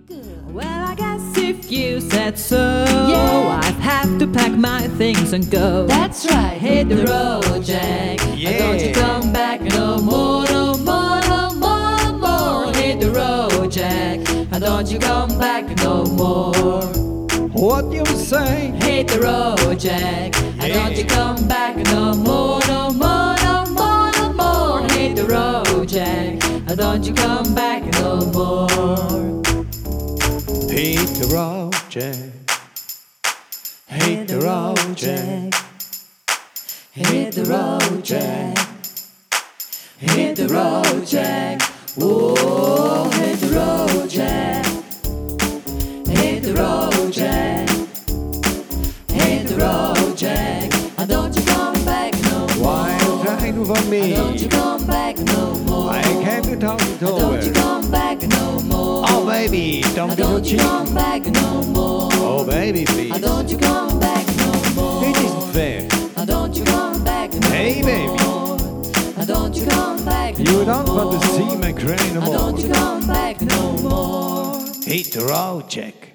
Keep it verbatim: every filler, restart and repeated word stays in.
Good. Well, I guess if you said so, Yeah. I'd have to pack my things and go. That's right. Hit the road, Jack. Yeah. Don't you come back no more, no more, no more, no more. Hit the road, Jack. Don't you come back no more. What you say? Hit the road, Jack. Yeah. Don't you come back no more, no more, no more, no more. Hit the road, Jack. Don't you come back no more. Hit the road, Jack. Hit the road, Jack. Hit the road, Jack. Hit the road, Jack. Whoa, hit the road, Jack. Hit the road, Jack. Hit the road, Jack. Don't you come back no more. Why are you trying for me? Don't you come back no more. I came to talk it Don't you over. come back no more. Oh baby, don't be so Don't you cheap. come back no more. Oh baby, please. Don't you come back no more. It isn't fair. Don't you come back no Hey, baby. more. Don't you come back no You don't want to more. see my crane no Don't more. you come back no more. Hit the road, Jack.